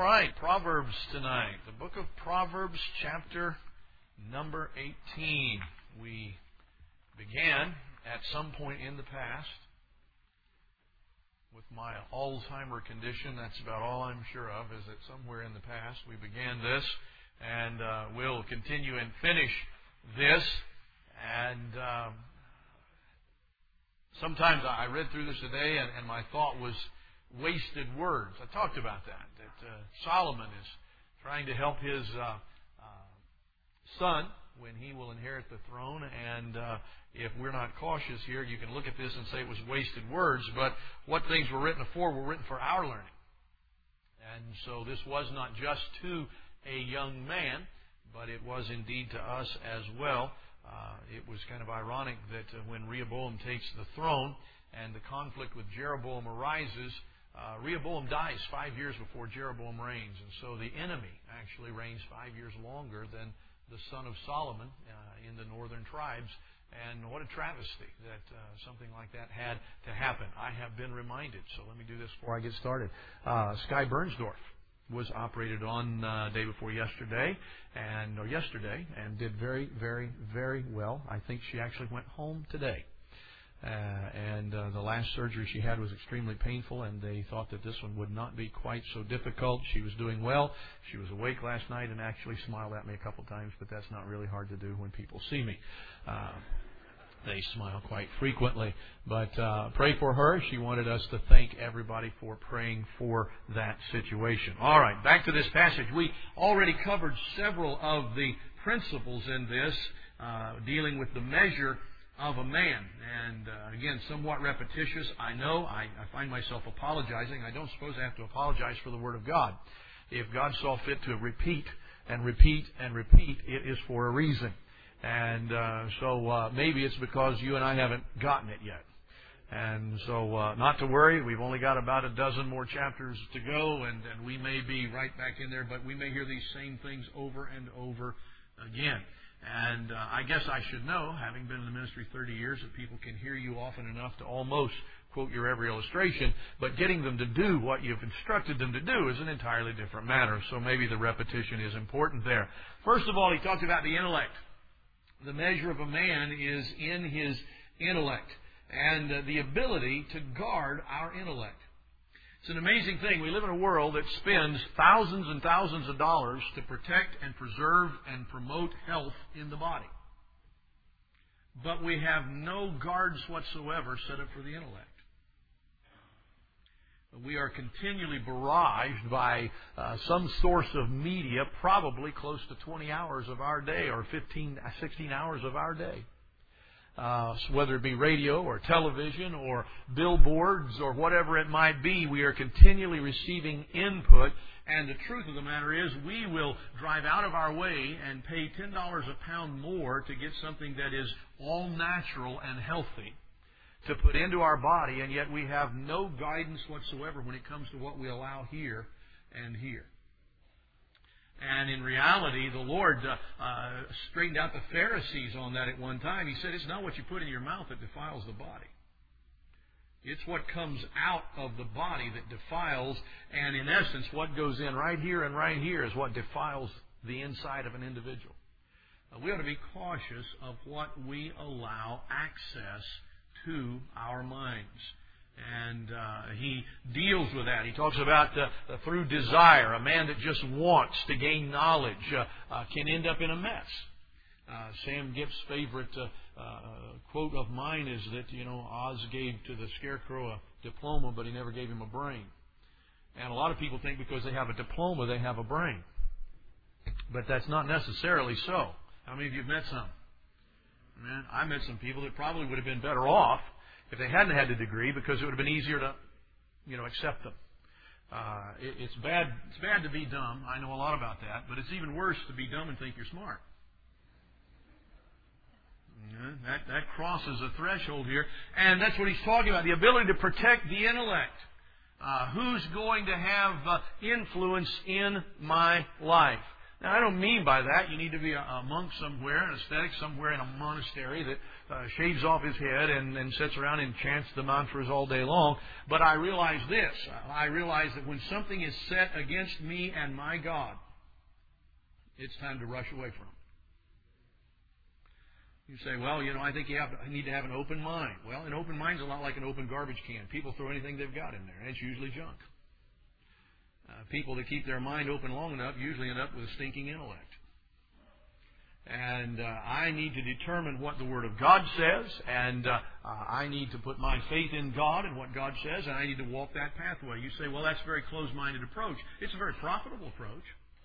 right, Proverbs tonight. The book of Proverbs, chapter number 18. We began at some point in the past with my Alzheimer condition. That's about all I'm sure of, is that somewhere in the past we began this, and we'll continue and finish this. And sometimes I read through this today, and my thought was wasted words. I talked about that Solomon is trying to help his son when he will inherit the throne, and if we're not cautious here, you can look at this and say it was wasted words, but what things were written for were written for our learning. And so this was not just to a young man, but it was indeed to us as well. It was kind of ironic that when Rehoboam takes the throne and the conflict with Jeroboam arises, Rehoboam dies 5 years before Jeroboam reigns, and so the enemy actually reigns 5 years longer than the son of Solomon in the northern tribes. And what a travesty that something like that had to happen. I have been reminded, so let me do this before I get started. Skye Bernsdorf was operated on day before yesterday, and did very, very, very well. I think she actually went home today. And the last surgery she had was extremely painful, and they thought that this one would not be quite so difficult. She was doing well. She was awake last night and actually smiled at me a couple times, but that's not really hard to do when people see me. They smile quite frequently. But pray for her. She wanted us to thank everybody for praying for that situation. All right, back to this passage. We already covered several of the principles in this, dealing with the measure of a man. And again, somewhat repetitious. I know. I find myself apologizing. I don't suppose I have to apologize for the Word of God. If God saw fit to repeat and repeat and repeat, it is for a reason. And so maybe it's because you and I haven't gotten it yet. And so not to worry. We've only got about a dozen more chapters to go, and we may be right back in there, but we may hear these same things over and over again. And I guess I should know, having been in the ministry 30 years, that people can hear you often enough to almost quote your every illustration, but getting them to do what you've instructed them to do is an entirely different matter. So maybe the repetition is important there. First of all, he talked about the intellect. The measure of a man is in his intellect, and the ability to guard our intellect. It's an amazing thing. We live in a world that spends thousands and thousands of dollars to protect and preserve and promote health in the body. But we have no guards whatsoever set up for the intellect. We are continually barraged by some source of media, probably close to 20 hours of our day or 16 hours of our day. Whether it be radio or television or billboards or whatever it might be, we are continually receiving input. And the truth of the matter is, we will drive out of our way and pay $10 a pound more to get something that is all natural and healthy to put into our body, and yet we have no guidance whatsoever when it comes to what we allow here and here. And in reality, the Lord straightened out the Pharisees on that at one time. He said, it's not what you put in your mouth that defiles the body. It's what comes out of the body that defiles, and in essence, what goes in right here and right here is what defiles the inside of an individual. We ought to be cautious of what we allow access to our minds. And he deals with that. He talks about through desire, a man that just wants to gain knowledge can end up in a mess. Sam Gipp's favorite quote of mine is that, Oz gave to the scarecrow a diploma, but he never gave him a brain. And a lot of people think because they have a diploma, they have a brain. But that's not necessarily so. How many of you have met some? Man, I met some people that probably would have been better off if they hadn't had the degree, because it would have been easier to, accept them. It's bad to be dumb. I know a lot about that, but it's even worse to be dumb and think you're smart. That crosses a threshold here, and that's what he's talking about, the ability to protect the intellect. Who's going to have influence in my life? Now, I don't mean by that you need to be a monk somewhere, an ascetic somewhere in a monastery that shaves off his head and sits around and chants the mantras all day long. But I realize this. I realize that when something is set against me and my God, it's time to rush away from it. You say, well, I think I need to have an open mind. Well, an open mind's a lot like an open garbage can. People throw anything they've got in there, and it's usually junk. People that keep their mind open long enough usually end up with a stinking intellect. And I need to determine what the Word of God says, and I need to put my faith in God and what God says, and I need to walk that pathway. You say, well, that's a very closed-minded approach. It's a very profitable approach.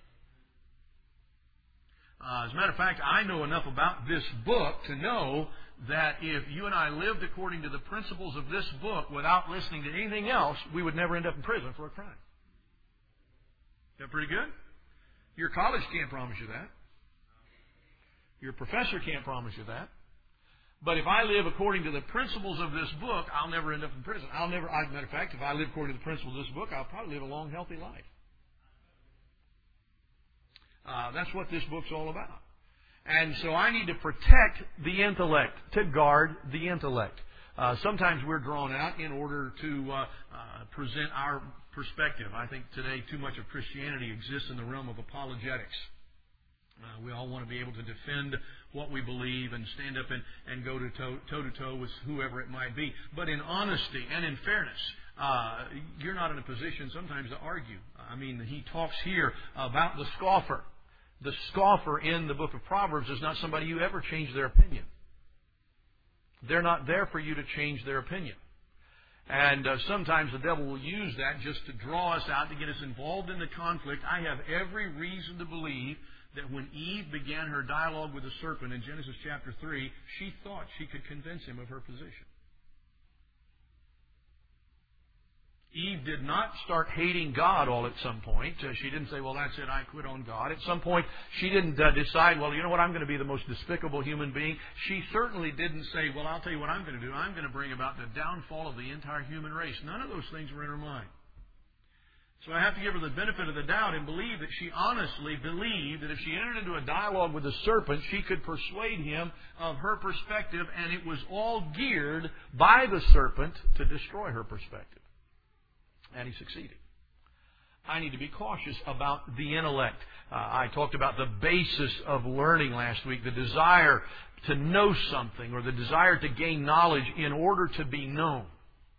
As a matter of fact, I know enough about this book to know that if you and I lived according to the principles of this book without listening to anything else, we would never end up in prison for a crime. Is that pretty good? Your college can't promise you that. Your professor can't promise you that. But if I live according to the principles of this book, I'll never end up in prison. As a matter of fact, if I live according to the principles of this book, I'll probably live a long, healthy life. That's what this book's all about. And so I need to protect the intellect, to guard the intellect. Sometimes we're drawn out in order to present our perspective. I think today too much of Christianity exists in the realm of apologetics. We all want to be able to defend what we believe and stand up and go toe-to-toe with whoever it might be. But in honesty and in fairness, you're not in a position sometimes to argue. I mean, he talks here about the scoffer. The scoffer in the book of Proverbs is not somebody who ever changed their opinion. They're not there for you to change their opinion. And sometimes the devil will use that just to draw us out, to get us involved in the conflict. I have every reason to believe that when Eve began her dialogue with the serpent in Genesis chapter 3, she thought she could convince him of her position. Eve did not start hating God all at some point. She didn't say, well, that's it, I quit on God. At some point, she didn't decide, well, you know what, I'm going to be the most despicable human being. She certainly didn't say, well, I'll tell you what I'm going to do. I'm going to bring about the downfall of the entire human race. None of those things were in her mind. So I have to give her the benefit of the doubt and believe that she honestly believed that if she entered into a dialogue with the serpent, she could persuade him of her perspective, and it was all geared by the serpent to destroy her perspective. And he succeeded. I need to be cautious about the intellect. I talked about the basis of learning last week, the desire to know something or the desire to gain knowledge in order to be known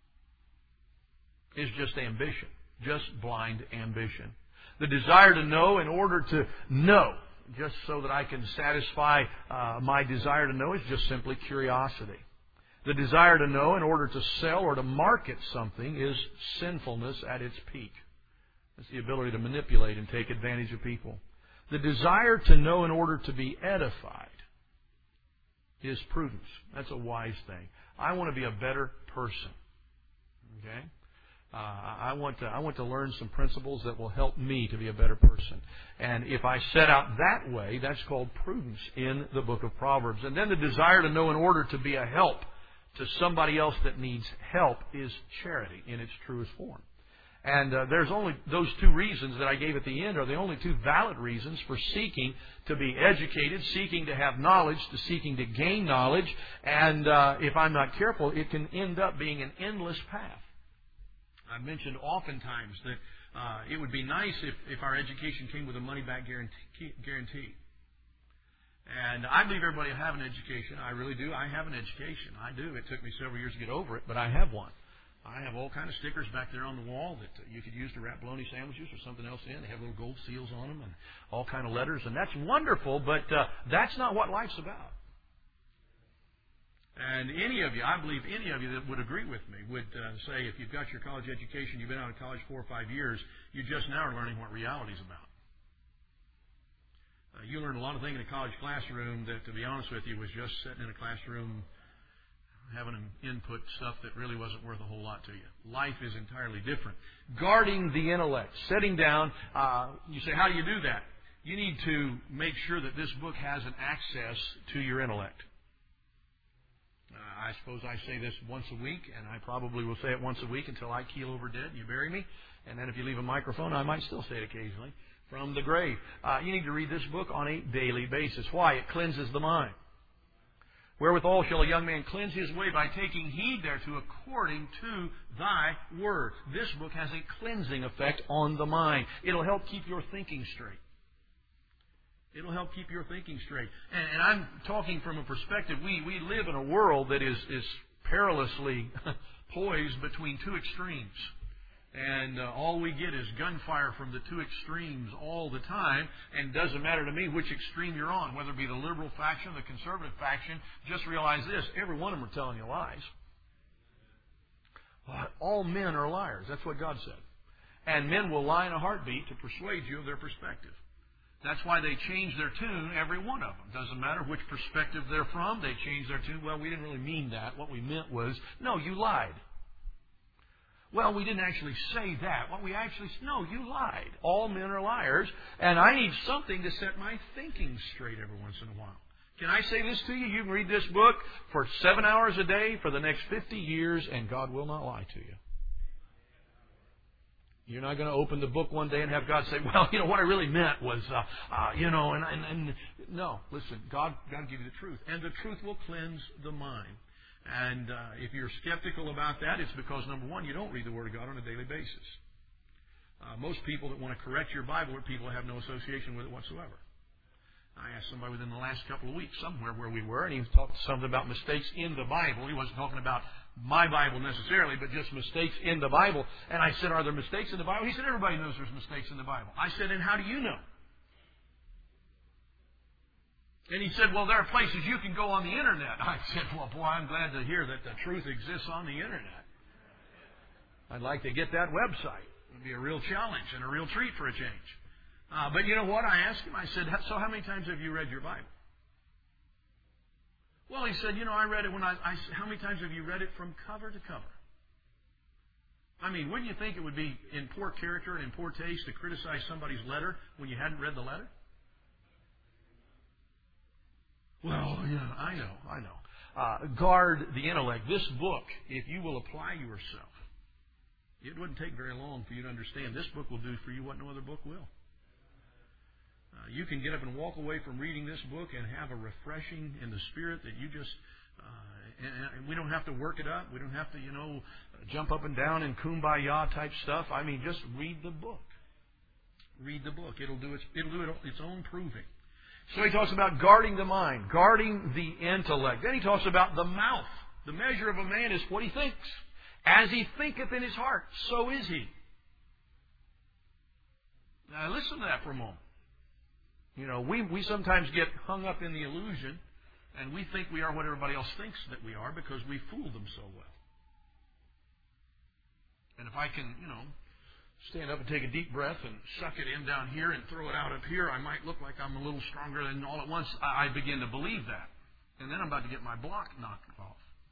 is just ambition, just blind ambition. The desire to know in order to know, just so that I can satisfy my desire to know, is just simply curiosity. The desire to know in order to sell or to market something is sinfulness at its peak. It's the ability to manipulate and take advantage of people. The desire to know in order to be edified is prudence. That's a wise thing. I want to be a better person. Okay? I want to learn some principles that will help me to be a better person. And if I set out that way, that's called prudence in the book of Proverbs. And then the desire to know in order to be a help to somebody else that needs help is charity in its truest form. And there's only those two reasons that I gave at the end are the only two valid reasons for seeking to be educated, seeking to have knowledge, to seeking to gain knowledge. And if I'm not careful, it can end up being an endless path. I've mentioned oftentimes that it would be nice if our education came with a money-back guarantee. And I believe everybody will have an education. I really do. I have an education. I do. It took me several years to get over it, but I have one. I have all kind of stickers back there on the wall that you could use to wrap bologna sandwiches or something else in. They have little gold seals on them and all kind of letters, and that's wonderful, but that's not what life's about. And any of you, I believe any of you that would agree with me would say if you've got your college education, you've been out of college 4 or 5 years, you just now are learning what reality is about. You learned a lot of things in a college classroom that, to be honest with you, was just sitting in a classroom having an input stuff that really wasn't worth a whole lot to you. Life is entirely different. Guarding the intellect, sitting down. You say, how do you do that? You need to make sure that this book has an access to your intellect. I suppose I say this once a week, and I probably will say it once a week until I keel over dead and you bury me. And then if you leave a microphone, I might still say it occasionally, from the grave. You need to read this book on a daily basis. Why? It cleanses the mind. Wherewithal shall a young man cleanse his way? By taking heed thereto according to thy word. This book has a cleansing effect on the mind. It'll help keep your thinking straight. It'll help keep your thinking straight. And I'm talking from a perspective, we live in a world that is perilously poised between two extremes. And all we get is gunfire from the two extremes all the time. And it doesn't matter to me which extreme you're on, whether it be the liberal faction, the conservative faction. Just realize this, every one of them are telling you lies. All men are liars. That's what God said. And men will lie in a heartbeat to persuade you of their perspective. That's why they change their tune, every one of them. Doesn't matter which perspective they're from, they change their tune. Well, we didn't really mean that. What we meant was, no, you lied. Well, we didn't actually say that. What we actually said, no, you lied. All men are liars, and I need something to set my thinking straight every once in a while. Can I say this to you? You can read this book for 7 hours a day for the next 50 years, and God will not lie to you. You're not going to open the book one day and have God say, well, what I really meant was, no, listen, God give you the truth. And the truth will cleanse the mind. And if you're skeptical about that, it's because, number one, you don't read the Word of God on a daily basis. Most people that want to correct your Bible are people that have no association with it whatsoever. I asked somebody within the last couple of weeks somewhere where we were, and he talked something about mistakes in the Bible. He wasn't talking about my Bible necessarily, but just mistakes in the Bible. And I said, are there mistakes in the Bible? He said, everybody knows there's mistakes in the Bible. I said, and how do you know? And he said, well, there are places you can go on the Internet. I said, well, boy, I'm glad to hear that the truth exists on the Internet. I'd like to get that website. It would be a real challenge and a real treat for a change. But you know what? I asked him, I said, so how many times have you read your Bible? Well, he said, I read it how many times have you read it from cover to cover? I mean, wouldn't you think it would be in poor character and in poor taste to criticize somebody's letter when you hadn't read the letter? Well, yeah, I know. Guard the intellect. This book, if you will apply yourself, it wouldn't take very long for you to understand. This book will do for you what no other book will. You can get up and walk away from reading this book and have a refreshing in the spirit that you just, and we don't have to work it up. We don't have to, jump up and down in kumbaya type stuff. I mean, just read the book. Read the book. It'll do its own proving. So he talks about guarding the mind, guarding the intellect. Then he talks about the mouth. The measure of a man is what he thinks. As he thinketh in his heart, so is he. Now listen to that for a moment. We sometimes get hung up in the illusion, and we think we are what everybody else thinks that we are because we fooled them so well. And if I can, stand up and take a deep breath and suck it in down here and throw it out up here, I might look like I'm a little stronger, and all at once I begin to believe that. And then I'm about to get my block knocked off.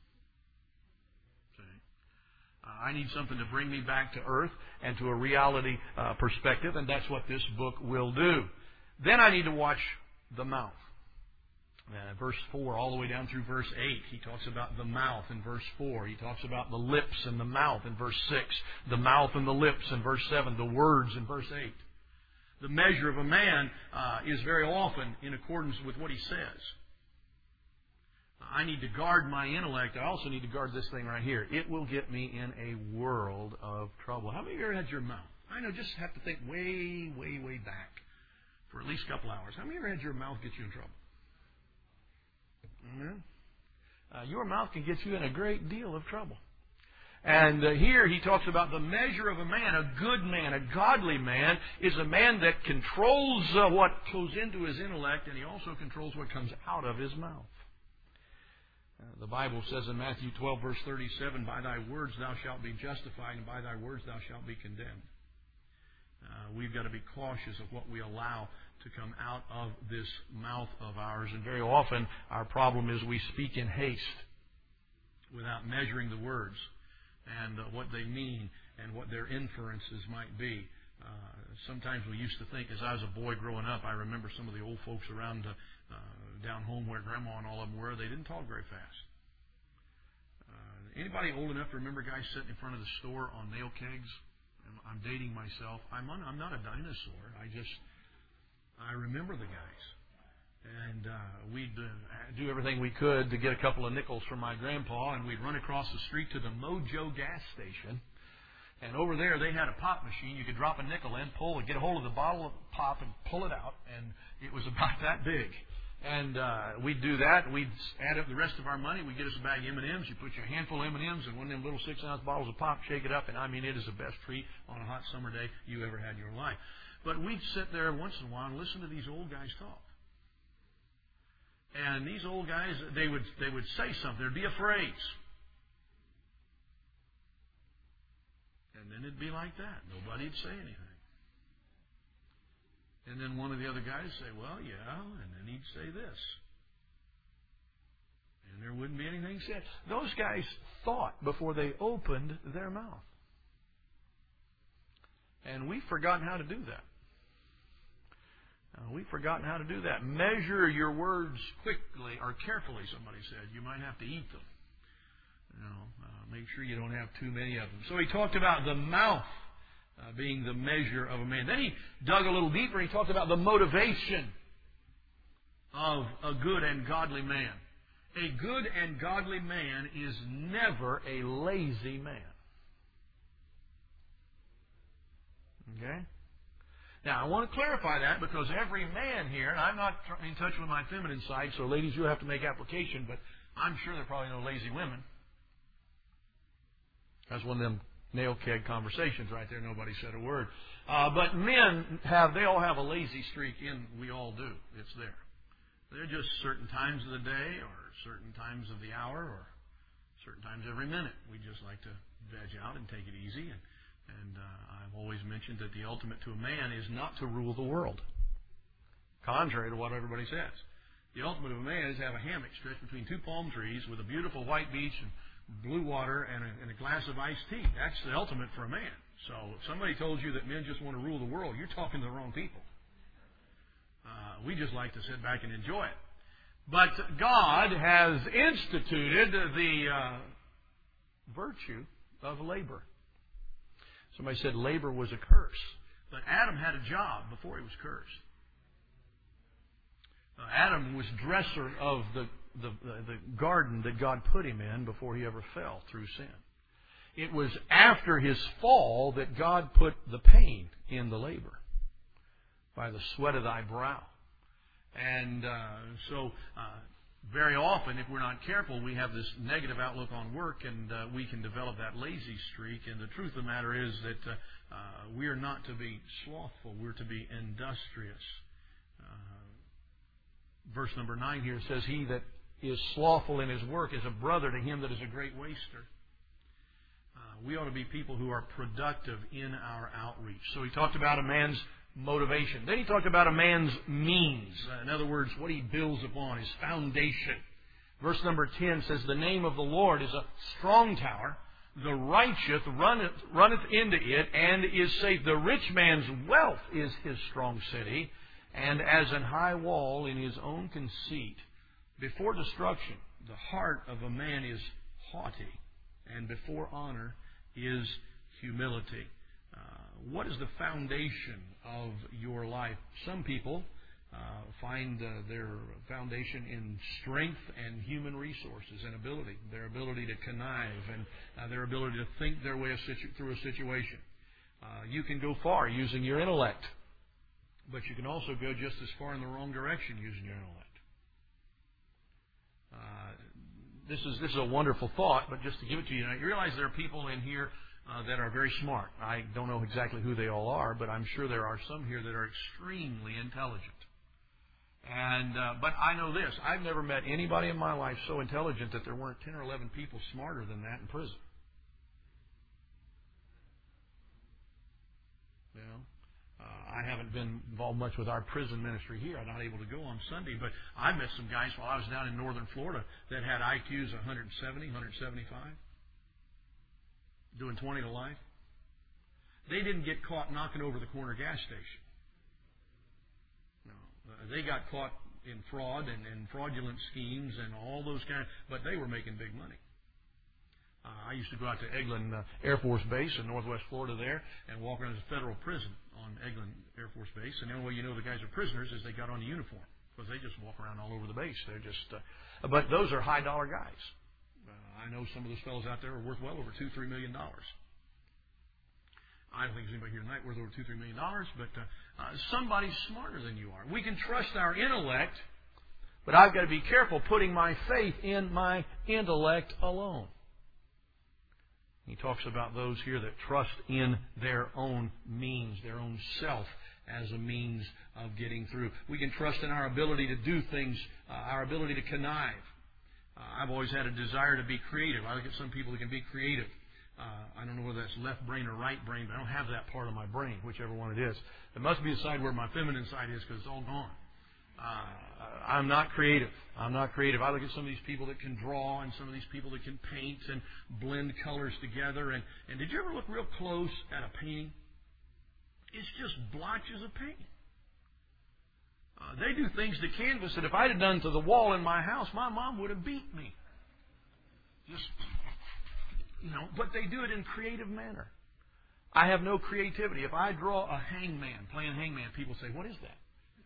See? I need something to bring me back to earth and to a reality perspective, and that's what this book will do. Then I need to watch the mouth. Verse 4 all the way down through verse 8, he talks about the mouth in verse 4. He talks about the lips and the mouth in verse 6. The mouth and the lips in verse 7. The words in verse 8. The measure of a man is very often in accordance with what he says. I need to guard my intellect. I also need to guard this thing right here. It will get me in a world of trouble. How many of you ever had your mouth? I know, just have to think way, way, way back for at least a couple hours. How many of you ever had your mouth get you in trouble? Your mouth can get you in a great deal of trouble. And here he talks about the measure of a man. A good man, a godly man, is a man that controls what goes into his intellect, and he also controls what comes out of his mouth. The Bible says in Matthew 12, verse 37, by thy words thou shalt be justified, and by thy words thou shalt be condemned. We've got to be cautious of what we allow to come out of this mouth of ours. And very often our problem is we speak in haste without measuring the words and what they mean and what their inferences might be. Sometimes we used to think, as I was a boy growing up, I remember some of the old folks around down home where Grandma and all of them were, they didn't talk very fast. Anybody old enough to remember guys sitting in front of the store on nail kegs? I'm dating myself. I'm not a dinosaur. I remember the guys. And we'd do everything we could to get a couple of nickels from my grandpa, and we'd run across the street to the Mojo gas station. And over there, they had a pop machine. You could drop a nickel in, get a hold of the bottle of pop and pull it out, and it was about that big. And we'd do that. We'd add up the rest of our money. We'd get us a bag of M&Ms. You put your handful of M&Ms in one of them little 6-ounce bottles of pop, shake it up, and I mean, it is the best treat on a hot summer day you ever had in your life. But we'd sit there once in a while and listen to these old guys talk. And these old guys, they would say something. There'd be a phrase. And then it'd be like that. Nobody'd say anything. And then one of the other guys would say, well, yeah, and then he'd say this. And there wouldn't be anything said. Those guys thought before they opened their mouth. And we've forgotten how to do that. We've forgotten how to do that. Measure your words quickly or carefully, somebody said. You might have to eat them. Make sure you don't have too many of them. So he talked about the mouth being the measure of a man. Then he dug a little deeper. He talked about the motivation of a good and godly man. A good and godly man is never a lazy man. Okay? Now, I want to clarify that because every man here, and I'm not in touch with my feminine side, so ladies, you'll have to make application, but I'm sure there are probably no lazy women. That's one of them nail keg conversations right there. Nobody said a word. But men they all have a lazy streak in. We all do. It's there. They're just certain times of the day or certain times of the hour or certain times every minute. We just like to veg out and take it easy. And I've always mentioned that the ultimate to a man is not to rule the world, contrary to what everybody says. The ultimate of a man is to have a hammock stretched between two palm trees with a beautiful white beach and blue water and a glass of iced tea. That's the ultimate for a man. So if somebody told you that men just want to rule the world, you're talking to the wrong people. We just like to sit back and enjoy it. But God has instituted the virtue of labor. Somebody said labor was a curse. But Adam had a job before he was cursed. Adam was dresser of the garden that God put him in before he ever fell through sin. It was after his fall that God put the pain in the labor by the sweat of thy brow. And so very often, if we're not careful, we have this negative outlook on work, and we can develop that lazy streak. And the truth of the matter is that we are not to be slothful. We're to be industrious. Verse number 9 here says, he that is slothful in his work is a brother to him that is a great waster. We ought to be people who are productive in our outreach. So he talked about a man's motivation. Then he talked about a man's means. In other words, what he builds upon, his foundation. Verse number 10 says, the name of the Lord is a strong tower. The righteous runneth into it and is safe. The rich man's wealth is his strong city, and as an high wall in his own conceit. Before destruction, the heart of a man is haughty, and before honor is humility. What is the foundation of your life? Some people find their foundation in strength and human resources and ability, their ability to connive and their ability to think their way through a situation. You can go far using your intellect, but you can also go just as far in the wrong direction using your intellect. This is a wonderful thought, but just to give it to you, now, you realize there are people in here that are very smart. I don't know exactly who they all are, but I'm sure there are some here that are extremely intelligent. And but I know this. I've never met anybody in my life so intelligent that there weren't 10 or 11 people smarter than that in prison. You know? I haven't been involved much with our prison ministry here. I'm not able to go on Sunday, but I met some guys while I was down in northern Florida that had IQs 170, 175. Doing 20 to life. They didn't get caught knocking over the corner gas station. No, they got caught in fraud and fraudulent schemes and all those but they were making big money. I used to go out to Eglin Air Force Base in northwest Florida there and walk around as a federal prison on Eglin Air Force Base. And the only way you know the guys are prisoners is they got on the uniform, because they just walk around all over the base. They're just, but those are high dollar guys. I know some of those fellows out there are worth well over $2-3 million. I don't think there's anybody here tonight worth over $2-3 million, but somebody's smarter than you are. We can trust our intellect, but I've got to be careful putting my faith in my intellect alone. He talks about those here that trust in their own means, their own self, as a means of getting through. We can trust in our ability to do things, our ability to connive. I've always had a desire to be creative. I look at some people that can be creative. I don't know whether that's left brain or right brain, but I don't have that part of my brain, whichever one it is. It must be the side where my feminine side is, because it's all gone. I'm not creative. I'm not creative. I look at some of these people that can draw, and some of these people that can paint and blend colors together. And did you ever look real close at a painting? It's just blotches of paint. They do things to canvas that if I'd have done to the wall in my house, my mom would have beat me. Just, but they do it in a creative manner. I have no creativity. If I draw a hangman, playing hangman, people say, "What is that?"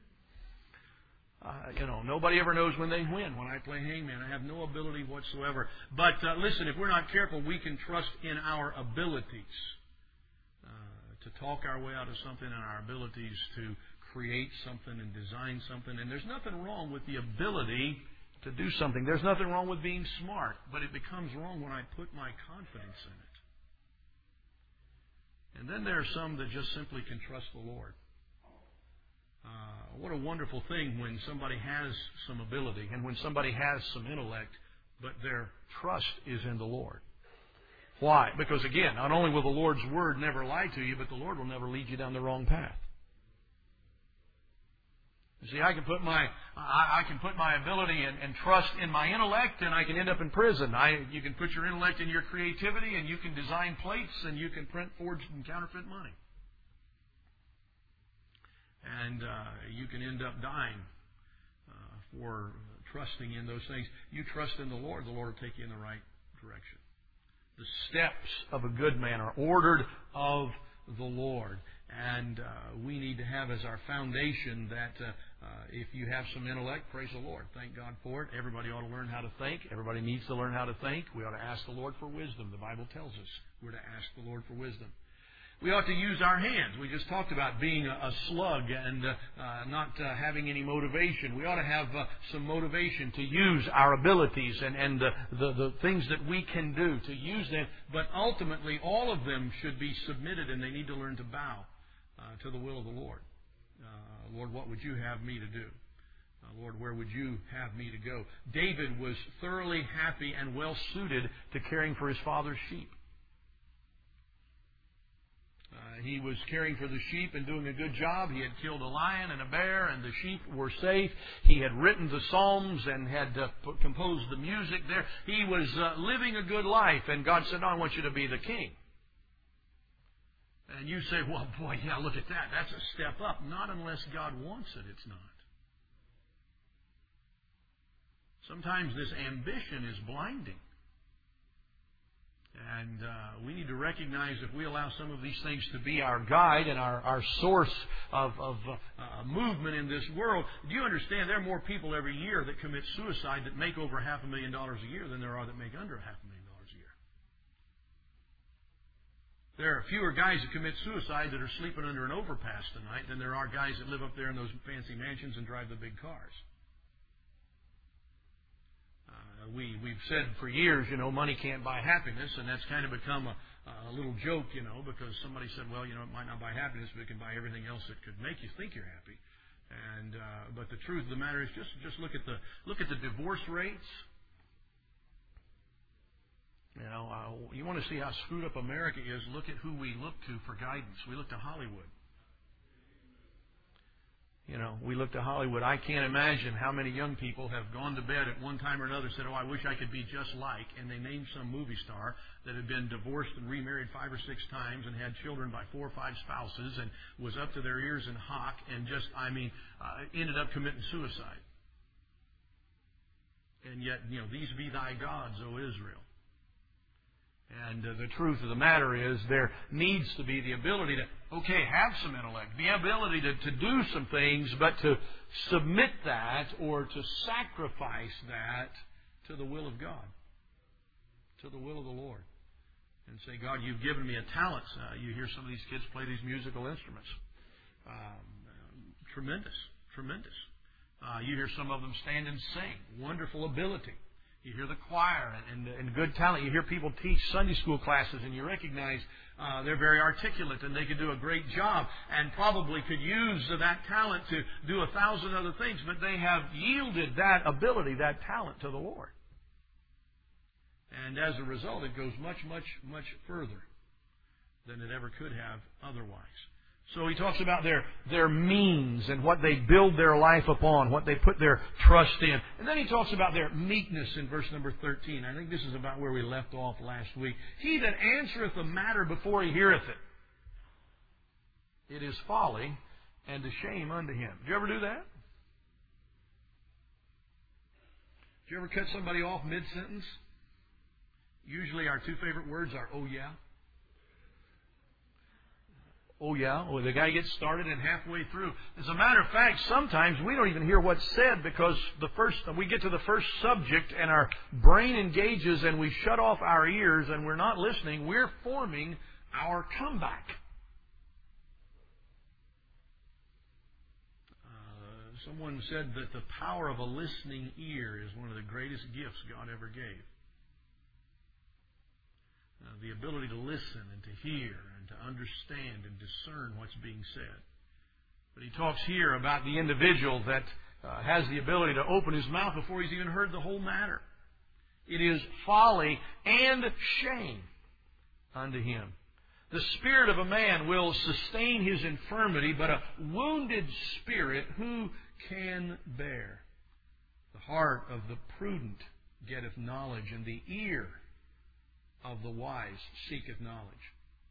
Nobody ever knows when they win. When I play hangman, I have no ability whatsoever. But listen, if we're not careful, we can trust in our abilities to talk our way out of something, and our abilities to create something and design something. And there's nothing wrong with the ability to do something. There's nothing wrong with being smart, but it becomes wrong when I put my confidence in it. And then there are some that just simply can trust the Lord. What a wonderful thing when somebody has some ability and when somebody has some intellect, but their trust is in the Lord. Why? Because again, not only will the Lord's Word never lie to you, but the Lord will never lead you down the wrong path. You see, I can put my ability and trust in my intellect, and I can end up in prison. You can put your intellect in your creativity, and you can design plates, and you can print forged and counterfeit money. And you can end up dying for trusting in those things. You trust in the Lord will take you in the right direction. The steps of a good man are ordered of the Lord. And we need to have as our foundation that if you have some intellect, praise the Lord. Thank God for it. Everybody ought to learn how to think. Everybody needs to learn how to think. We ought to ask the Lord for wisdom. The Bible tells us we're to ask the Lord for wisdom. We ought to use our hands. We just talked about being a slug and not having any motivation. We ought to have some motivation to use our abilities and the things that we can do, to use them. But ultimately, all of them should be submitted, and they need to learn to bow to the will of the Lord. Lord, what would you have me to do? Lord, where would you have me to go? David was thoroughly happy and well suited to caring for his father's sheep. He was caring for the sheep and doing a good job. He had killed a lion and a bear, and the sheep were safe. He had written the Psalms and had composed the music there. He was living a good life, and God said, "No, I want you to be the king." And you say, "Well, boy, yeah, look at that. That's a step up." Not unless God wants it, it's not. Sometimes this ambition is blinding. And we need to recognize if we allow some of these things to be our guide and our source of movement in this world. Do you understand there are more people every year that commit suicide that make over $500,000 a year than there are that make under $500,000 a year? There are fewer guys that commit suicide that are sleeping under an overpass tonight than there are guys that live up there in those fancy mansions and drive the big cars. We've said for years, money can't buy happiness, and that's kind of become a little joke, because somebody said, well, it might not buy happiness, but it can buy everything else that could make you think you're happy. And but the truth of the matter is, just look at the divorce rates. You want to see how screwed up America is? Look at who we look to for guidance. We look to Hollywood. We look to Hollywood. I can't imagine how many young people have gone to bed at one time or another and said, "Oh, I wish I could be just like," and they named some movie star that had been divorced and remarried 5 or 6 times and had children by 4 or 5 spouses and was up to their ears in hock and ended up committing suicide. And yet, these be thy gods, O Israel. And the truth of the matter is there needs to be the ability to, have some intellect, the ability to do some things, but to submit that or to sacrifice that to the will of God, to the will of the Lord. And say, God, you've given me a talent. You hear some of these kids play these musical instruments. Tremendous. You hear some of them stand and sing. Wonderful ability. You hear the choir and good talent. You hear people teach Sunday school classes, and you recognize they're very articulate and they could do a great job and probably could use that talent to do 1,000 other things, but they have yielded that ability, that talent to the Lord. And as a result, it goes much, much, much further than it ever could have otherwise. So he talks about their means and what they build their life upon, what they put their trust in. And then he talks about their meekness in verse number 13. I think this is about where we left off last week. He that answereth a matter before he heareth it, it is folly and a shame unto him. Did you ever do that? Did you ever cut somebody off mid-sentence? Usually our two favorite words are, oh yeah. Oh yeah, or the guy gets started and halfway through. As a matter of fact, sometimes we don't even hear what's said because we get to the first subject and our brain engages and we shut off our ears and we're not listening. We're forming our comeback. Someone said that the power of a listening ear is one of the greatest gifts God ever gave. The ability to listen and to hear and to understand and discern what's being said. But he talks here about the individual that has the ability to open his mouth before he's even heard the whole matter. It is folly and shame unto him. The spirit of a man will sustain his infirmity, but a wounded spirit who can bear? The heart of the prudent getteth knowledge, and the ear of the wise seeketh knowledge.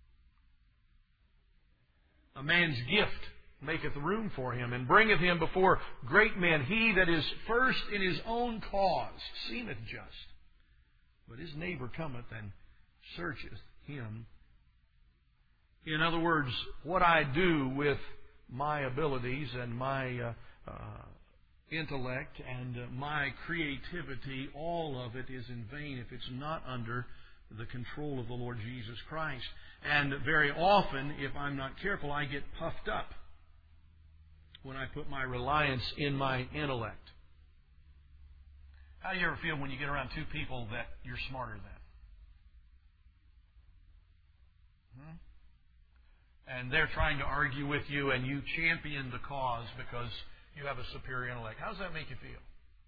A man's gift maketh room for him, and bringeth him before great men. He that is first in his own cause seemeth just, but his neighbor cometh and searcheth him. In other words, what I do with my abilities and my intellect and my creativity, all of it is in vain if it's not under the control of the Lord Jesus Christ. And very often, if I'm not careful, I get puffed up when I put my reliance in my intellect. How do you ever feel when you get around two people that you're smarter than? And they're trying to argue with you, and you champion the cause because you have a superior intellect. How does that make you feel?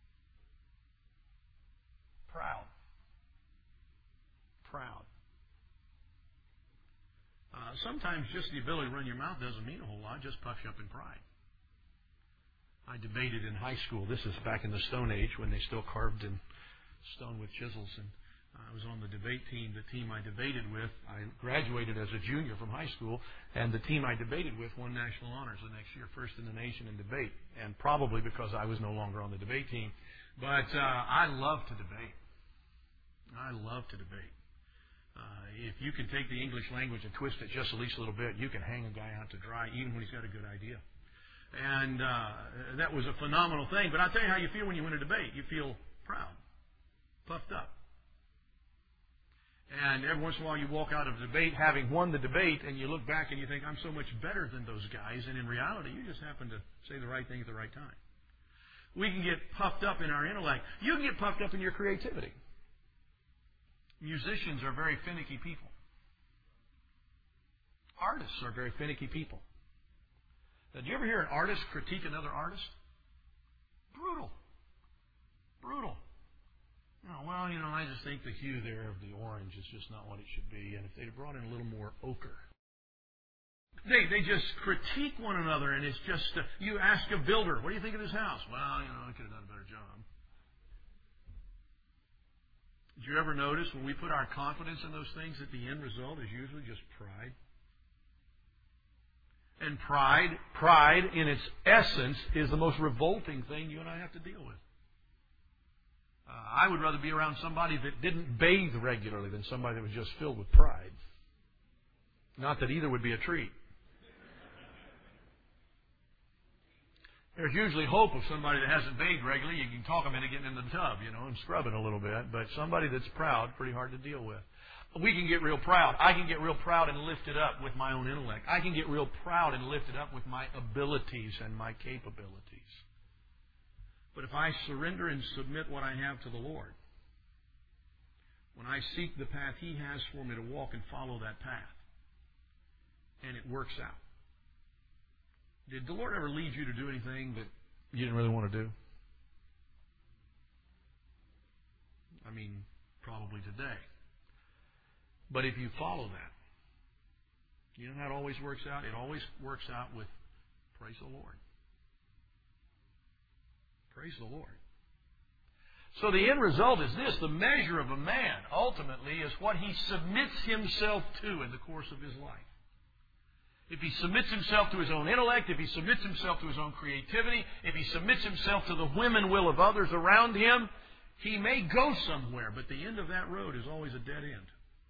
Proud. Sometimes just the ability to run your mouth doesn't mean a whole lot, just puffs you up in pride. I debated in high school. This is back in the Stone Age when they still carved in stone with chisels. And I was on the debate team. The team I debated with, I graduated as a junior from high school, and the team I debated with won national honors the next year, first in the nation in debate. And probably because I was no longer on the debate team. But I love to debate. If you can take the English language and twist it just at least a little bit, you can hang a guy out to dry even when he's got a good idea. And that was a phenomenal thing. But I'll tell you how you feel when you win a debate. You feel proud, puffed up. And every once in a while you walk out of a debate having won the debate and you look back and you think, I'm so much better than those guys. And in reality, you just happen to say the right thing at the right time. We can get puffed up in our intellect. You can get puffed up in your creativity. Musicians are very finicky people. Artists are very finicky people. Now, did you ever hear an artist critique another artist? Brutal. I just think the hue there of the orange is just not what it should be. And if they'd brought in a little more ochre. They just critique one another, and it's just, you ask a builder, what do you think of this house? Well, I could have done a better job. Did you ever notice when we put our confidence in those things that the end result is usually just pride? And pride in its essence is the most revolting thing you and I have to deal with. I would rather be around somebody that didn't bathe regularly than somebody that was just filled with pride. Not that either would be a treat. There's usually hope of somebody that hasn't bathed regularly. You can talk them into getting in the tub, and scrubbing a little bit. But somebody that's proud, pretty hard to deal with. We can get real proud. I can get real proud and lifted up with my own intellect. I can get real proud and lifted up with my abilities and my capabilities. But if I surrender and submit what I have to the Lord, when I seek the path He has for me to walk and follow that path, and it works out. Did the Lord ever lead you to do anything that you didn't really want to do? I mean, probably today. But if you follow that, you know how it always works out? It always works out with praise the Lord. Praise the Lord. So the end result is this. The measure of a man, ultimately, is what he submits himself to in the course of his life. If he submits himself to his own intellect, if he submits himself to his own creativity, if he submits himself to the whim and will of others around him, he may go somewhere, but the end of that road is always a dead end.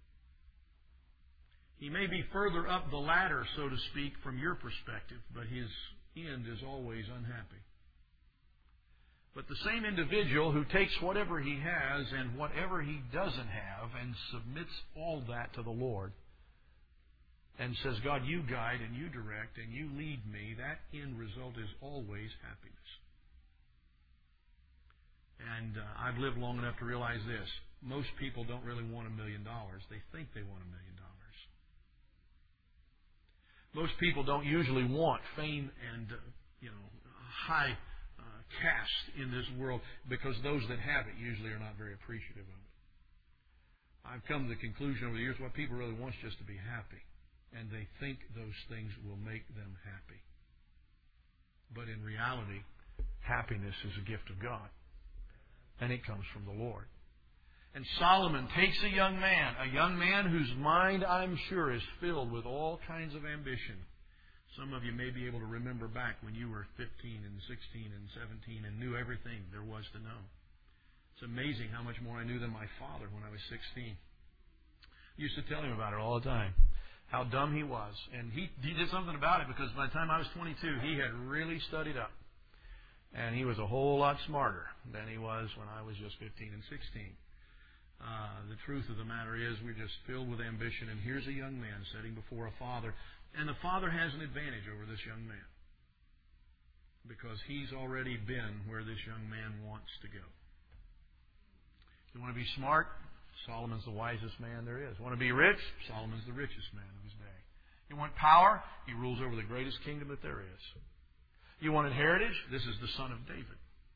He may be further up the ladder, so to speak, from your perspective, but his end is always unhappy. But the same individual who takes whatever he has and whatever he doesn't have and submits all that to the Lord and says, God, you guide and you direct and you lead me, that end result is always happiness. And I've lived long enough to realize this. Most people don't really want $1 million. They think they want $1 million. Most people don't usually want fame and, high caste in this world, because those that have it usually are not very appreciative of it. I've come to the conclusion over the years what people really want is just to be happy. And they think those things will make them happy. But in reality, happiness is a gift of God. And it comes from the Lord. And Solomon takes a young man whose mind, I'm sure, is filled with all kinds of ambition. Some of you may be able to remember back when you were 15 and 16 and 17 and knew everything there was to know. It's amazing how much more I knew than my father when I was 16. I used to tell him about it all the time, how dumb he was. And he did something about it, because by the time I was 22, he had really studied up. And he was a whole lot smarter than he was when I was just 15 and 16. The truth of the matter is we're just filled with ambition, and here's a young man sitting before a father, and the father has an advantage over this young man because he's already been where this young man wants to go. You want to be smart? Solomon's the wisest man there is. Want to be rich? Solomon's the richest man of his day. You want power? He rules over the greatest kingdom that there is. You want heritage? This is the son of David.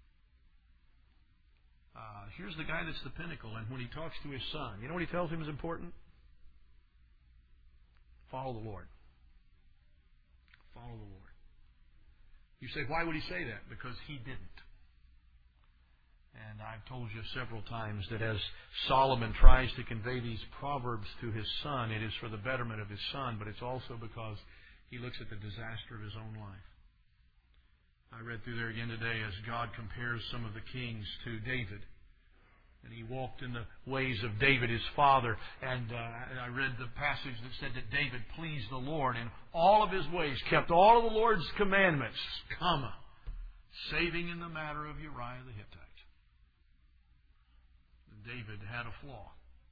Here's the guy that's the pinnacle. And when he talks to his son, you know what he tells him is important? Follow the Lord. Follow the Lord. You say, why would he say that? Because he didn't. And I've told you several times that as Solomon tries to convey these proverbs to his son, it is for the betterment of his son, but it's also because he looks at the disaster of his own life. I read through there again today as God compares some of the kings to David. And he walked in the ways of David, his father. And I read the passage that said that David pleased the Lord in all of his ways, kept all of the Lord's commandments, saving in the matter of Uriah the Hittite. David had a flaw.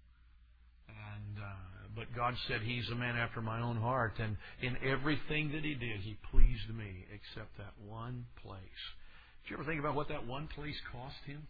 But God said, he's a man after my own heart. And in everything that he did, he pleased me, except that one place. Did you ever think about what that one place cost him?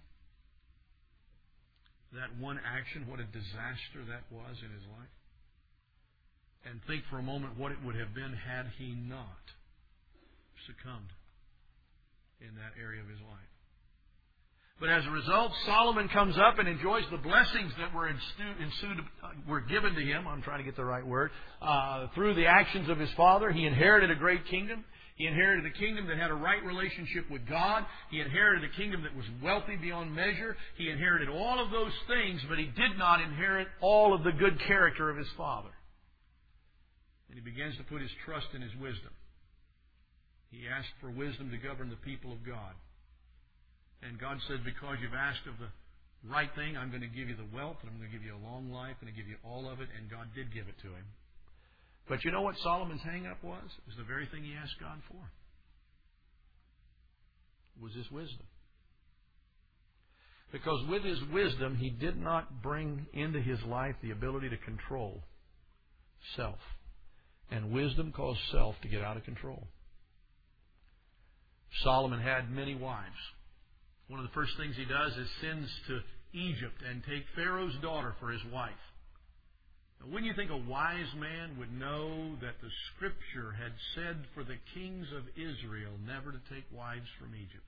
That one action, what a disaster that was in his life. And think for a moment what it would have been had he not succumbed in that area of his life. But as a result, Solomon comes up and enjoys the blessings that were given to him. I'm trying to get the right word. Through the actions of his father, he inherited a great kingdom. He inherited a kingdom that had a right relationship with God. He inherited a kingdom that was wealthy beyond measure. He inherited all of those things, but he did not inherit all of the good character of his father. And he begins to put his trust in his wisdom. He asked for wisdom to govern the people of God. And God said, because you've asked of the right thing. I'm going to give you the wealth, and I'm going to give you a long life, and I'm going to give you all of it, and God did give it to him. But you know what Solomon's hang-up was? It was the very thing he asked God for. It was his wisdom. Because with his wisdom, he did not bring into his life the ability to control self. And wisdom caused self to get out of control. Solomon had many wives. One of the first things he does is sends to Egypt and take Pharaoh's daughter for his wife. Now, wouldn't you think a wise man would know that the Scripture had said for the kings of Israel never to take wives from Egypt?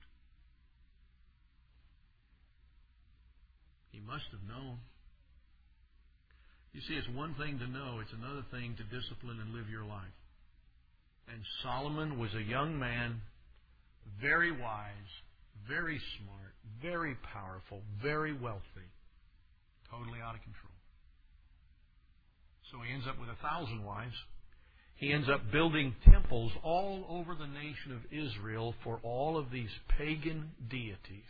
He must have known. You see, it's one thing to know, it's another thing to discipline and live your life. And Solomon was a young man, very wise, very smart, very powerful, very wealthy, totally out of control. So he ends up with 1,000 wives. He ends up building temples all over the nation of Israel for all of these pagan deities.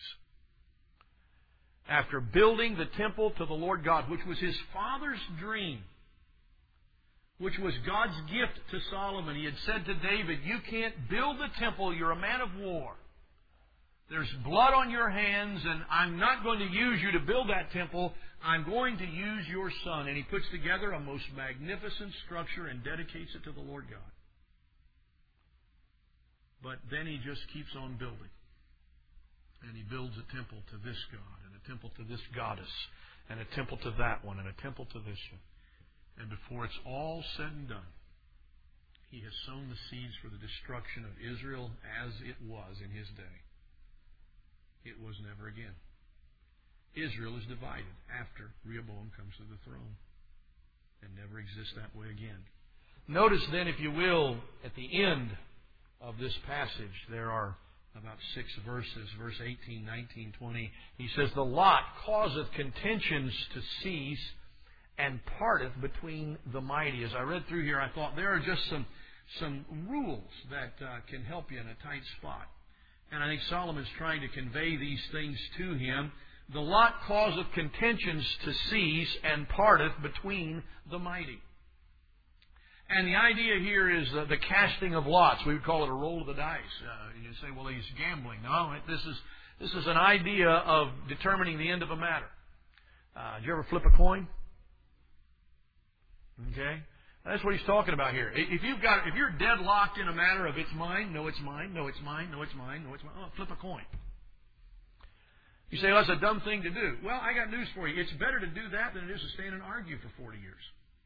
After building the temple to the Lord God, which was his father's dream, which was God's gift to Solomon, he had said to David, you can't build the temple, you're a man of war. There's blood on your hands, and I'm not going to use you to build that temple. I'm going to use your son. And he puts together a most magnificent structure and dedicates it to the Lord God. But then he just keeps on building. And he builds a temple to this God, and a temple to this goddess, and a temple to that one, and a temple to this one. And before it's all said and done, he has sown the seeds for the destruction of Israel as it was in his day. It was never again. Israel is divided after Rehoboam comes to the throne and never exists that way again. Notice then, if you will, at the end of this passage, there are about 6 verses, verse 18, 19, 20. He says, the lot causeth contentions to cease and parteth between the mighty. As I read through here, I thought there are just some rules that can help you in a tight spot. And I think Solomon's trying to convey these things to him. The lot causeth contentions to cease and parteth between the mighty. And the idea here is the casting of lots. We would call it a roll of the dice. You say, well, he's gambling. No, this is an idea of determining the end of a matter. Did you ever flip a coin? Okay. That's what he's talking about here. If you're deadlocked in a matter of it's mine, no it's mine, no it's mine, no it's mine, no it's mine, flip a coin. You say, well, that's a dumb thing to do. Well, I got news for you. It's better to do that than it is to stand and argue for 40 years.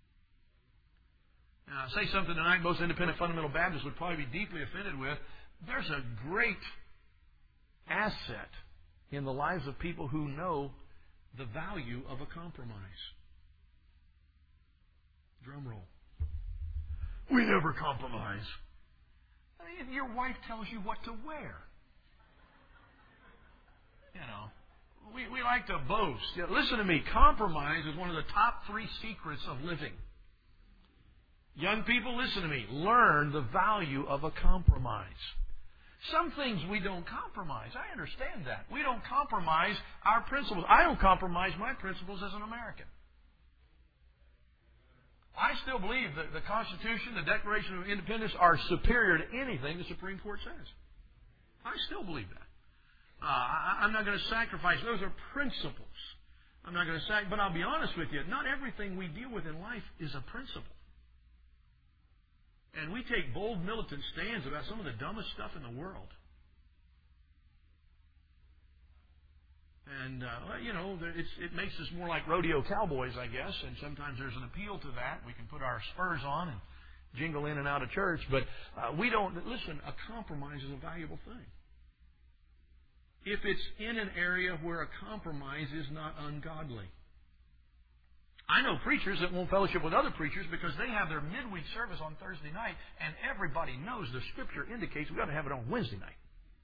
Now, I'll say something tonight most independent fundamental Baptists would probably be deeply offended with. There's a great asset in the lives of people who know the value of a compromise. Drum roll. We never compromise. I mean, if your wife tells you what to wear. You know, we like to boast. Listen to me. Compromise is one of the top 3 secrets of living. Young people, listen to me. Learn the value of a compromise. Some things we don't compromise. I understand that. We don't compromise our principles. I don't compromise my principles as an American. I still believe that the Constitution, the Declaration of Independence are superior to anything the Supreme Court says. I still believe that. I'm not going to sacrifice. Those are principles. I'm not going to sacrifice. But I'll be honest with you, not everything we deal with in life is a principle. And we take bold militant stands about some of the dumbest stuff in the world. And, it makes us more like rodeo cowboys, I guess, and sometimes there's an appeal to that. We can put our spurs on and jingle in and out of church, but we don't. Listen, a compromise is a valuable thing. If it's in an area where a compromise is not ungodly. I know preachers that won't fellowship with other preachers because they have their midweek service on Thursday night, and everybody knows the Scripture indicates we've got to have it on Wednesday night.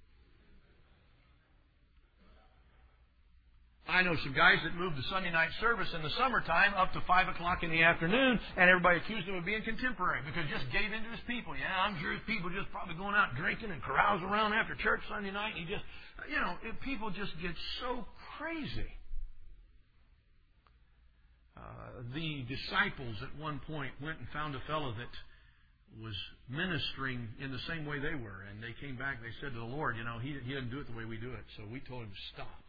I know some guys that moved the Sunday night service in the summertime up to 5 o'clock in the afternoon, and everybody accused him of being contemporary because he just gave in to his people. Yeah, I'm sure his people just probably going out drinking and carousing around after church Sunday night. And he just, people just get so crazy. The disciples at one point went and found a fellow that was ministering in the same way they were. And they came back and they said to the Lord, he didn't do it the way we do it. So we told him to stop.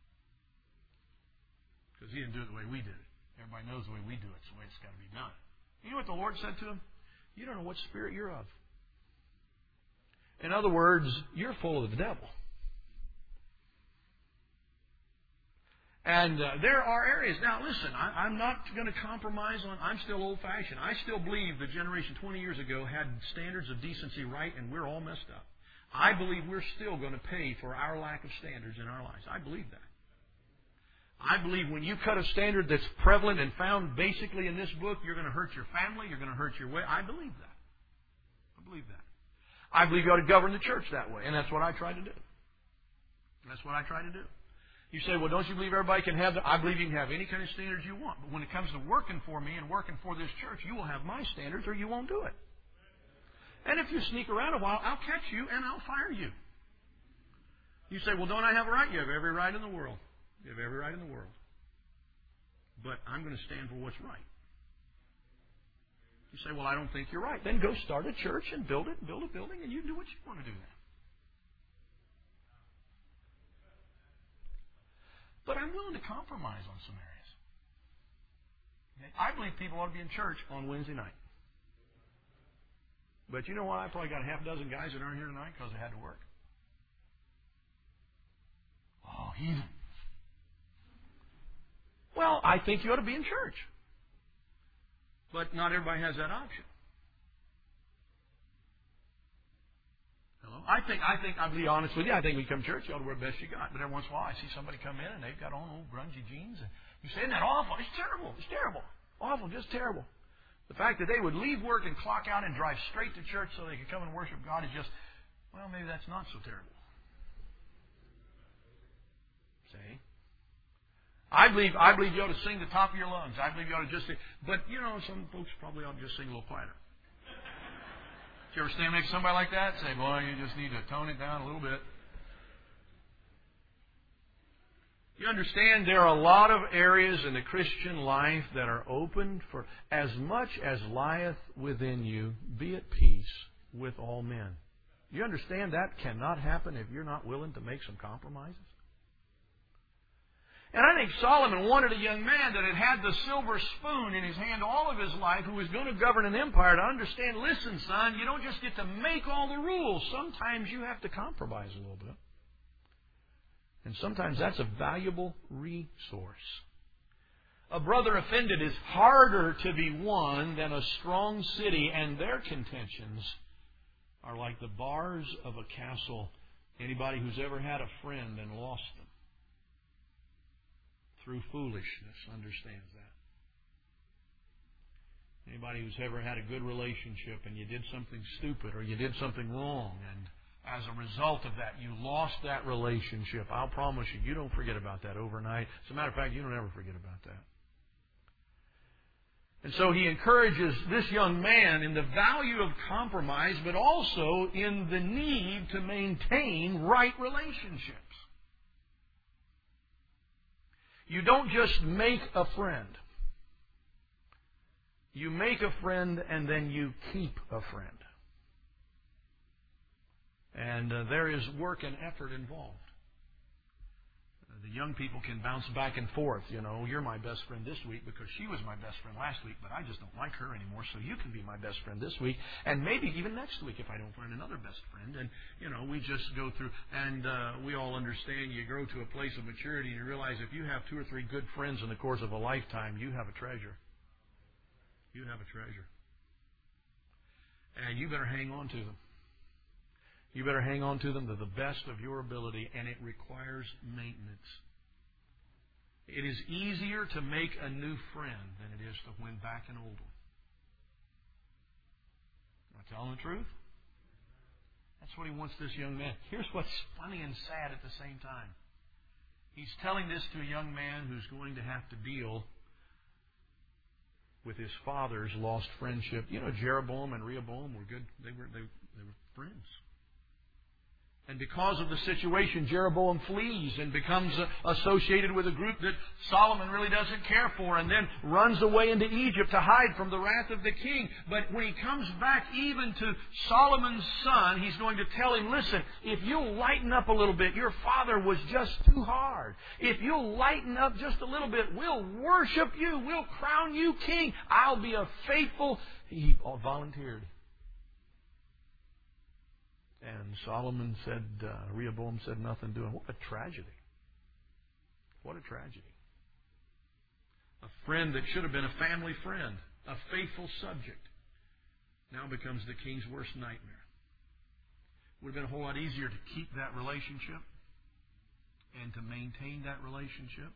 Because he didn't do it the way we did it. Everybody knows the way we do it. It's the way it's got to be done. You know what the Lord said to him? You don't know what spirit you're of. In other words, you're full of the devil. And there are areas. Now, listen, I'm not going to compromise on. I'm still old-fashioned. I still believe the generation 20 years ago had standards of decency right, and we're all messed up. I believe we're still going to pay for our lack of standards in our lives. I believe that. I believe when you cut a standard that's prevalent and found basically in this book, you're going to hurt your family, you're going to hurt your way. I believe that. I believe that. I believe you ought to govern the church that way, and that's what I try to do. That's what I try to do. You say, well, don't you believe everybody can have I believe you can have any kind of standards you want. But when it comes to working for me and working for this church, you will have my standards or you won't do it. And if you sneak around a while, I'll catch you and I'll fire you. You say, well, don't I have a right? You have every right in the world. You have every right in the world. But I'm going to stand for what's right. You say, well, I don't think you're right. Then go start a church and build it, build a building, and you do what you want to do then. But I'm willing to compromise on some areas. Okay? I believe people ought to be in church on Wednesday night. But you know what? I probably got a half dozen guys that aren't here tonight because they had to work. Oh, heathen. Well, I think you ought to be in church. But not everybody has that option. Hello? I'll be honest with you, I think when you come to church, you ought to wear the best you got. But every once in a while, I see somebody come in and they've got on old grungy jeans. And you say, isn't that awful? It's terrible. It's terrible. Awful, just terrible. The fact that they would leave work and clock out and drive straight to church so they could come and worship God is just, well, maybe that's not so terrible. See? I believe you ought to sing the top of your lungs. I believe you ought to just sing. But, some folks probably ought to just sing a little quieter. Did you ever stand next to somebody like that? Say, boy, you just need to tone it down a little bit. You understand there are a lot of areas in the Christian life that are open for as much as lieth within you, be at peace with all men. You understand that cannot happen if you're not willing to make some compromises? And I think Solomon wanted a young man that had the silver spoon in his hand all of his life, who was going to govern an empire, to understand, listen, son, you don't just get to make all the rules. Sometimes you have to compromise a little bit. And sometimes that's a valuable resource. A brother offended is harder to be won than a strong city, and their contentions are like the bars of a castle. Anybody who's ever had a friend and lost them through foolishness understands that. Anybody who's ever had a good relationship and you did something stupid or you did something wrong, and as a result of that you lost that relationship, I'll promise you, you don't forget about that overnight. As a matter of fact, you don't ever forget about that. And so he encourages this young man in the value of compromise, but also in the need to maintain right relationships. You don't just make a friend. You make a friend and then you keep a friend. And there is work and effort involved. The young people can bounce back and forth. You're my best friend this week because she was my best friend last week, but I just don't like her anymore, so you can be my best friend this week, and maybe even next week if I don't find another best friend. And, we just go through, and we all understand you grow to a place of maturity and you realize if you have 2 or 3 good friends in the course of a lifetime, you have a treasure. You have a treasure. And you better hang on to them. You better hang on to them to the best of your ability, and it requires maintenance. It is easier to make a new friend than it is to win back an old one. Am I telling the truth? That's what he wants this young man. Here's what's funny and sad at the same time. He's telling this to a young man who's going to have to deal with his father's lost friendship. Jeroboam and Rehoboam were good. They were friends. And because of the situation, Jeroboam flees and becomes associated with a group that Solomon really doesn't care for, and then runs away into Egypt to hide from the wrath of the king. But when he comes back even to Solomon's son, he's going to tell him, listen, if you'll lighten up a little bit, your father was just too hard. If you'll lighten up just a little bit, we'll worship you. We'll crown you king. I'll be a faithful... He volunteered. And Solomon said, Rehoboam said nothing to him. What a tragedy. What a tragedy. A friend that should have been a family friend, a faithful subject, now becomes the king's worst nightmare. Would have been a whole lot easier to keep that relationship and to maintain that relationship.